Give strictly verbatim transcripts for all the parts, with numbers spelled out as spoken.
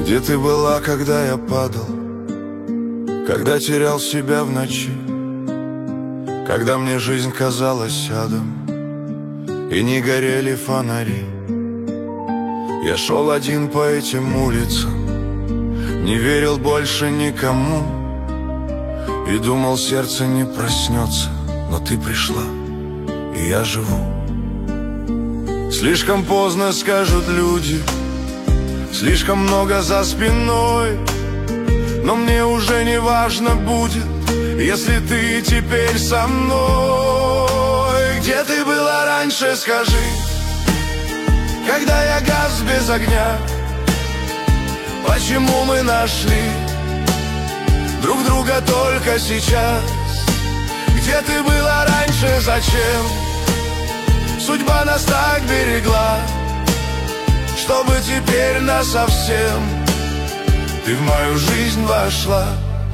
Где ты была, когда я падал, когда терял себя в ночи, когда мне жизнь казалась адом и не горели фонари? Я шел один по этим улицам, не верил больше никому и думал, сердце не проснется, но ты пришла, и я живу. Слишком поздно, скажут люди, слишком много за спиной, но мне уже не важно будет, если ты теперь со мной. Где ты была раньше, скажи, когда я гас без огня? Почему мы нашли друг друга только сейчас? Где ты была раньше, зачем судьба нас так берегла, чтобы теперь насовсем ты в мою жизнь вошла?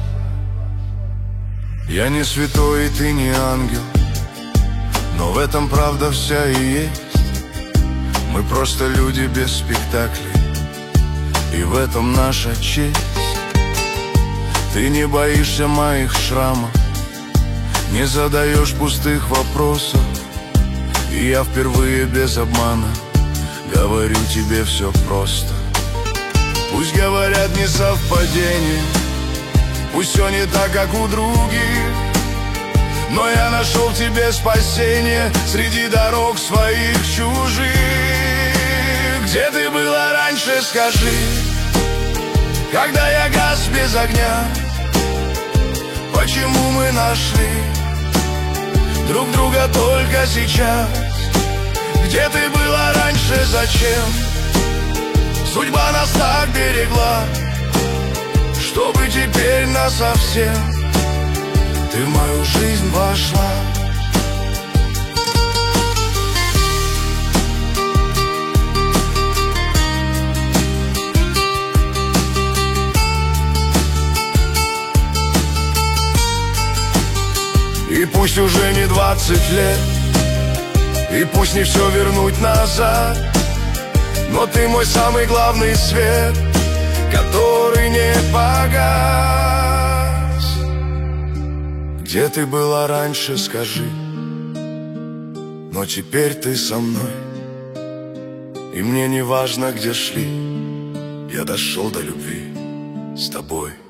Я не святой, и ты не ангел, но в этом правда вся и есть. Мы просто люди без спектаклей, и в этом наша честь. Ты не боишься моих шрамов, не задаешь пустых вопросов, и я впервые без обмана говорю тебе все просто. Пусть говорят не совпадение, пусть все не так, как у других, но я нашел в тебе спасение среди дорог своих чужих. Где ты была раньше, скажи, когда я гас без огня? Почему мы нашли друг друга только сейчас? Где ты была раньше, зачем судьба нас так берегла, чтобы теперь насовсем ты в мою жизнь вошла? И пусть уже не двадцать лет, и пусть не все вернуть назад, но ты мой самый главный свет, который не погас. Где ты была раньше, скажи, но теперь ты со мной, и мне не важно, где шли, я дошел до любви с тобой.